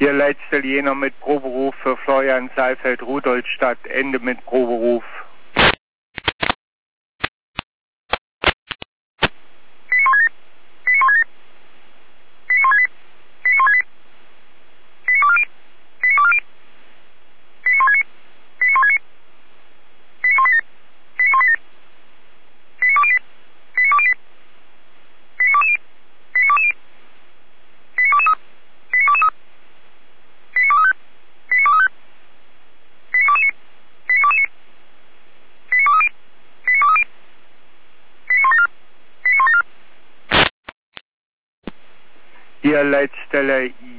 Hier letzte Jena mit Proberuf für Florian Saalfeld, Rudolstadt, Ende mit Proberuf. Hier Leitstelle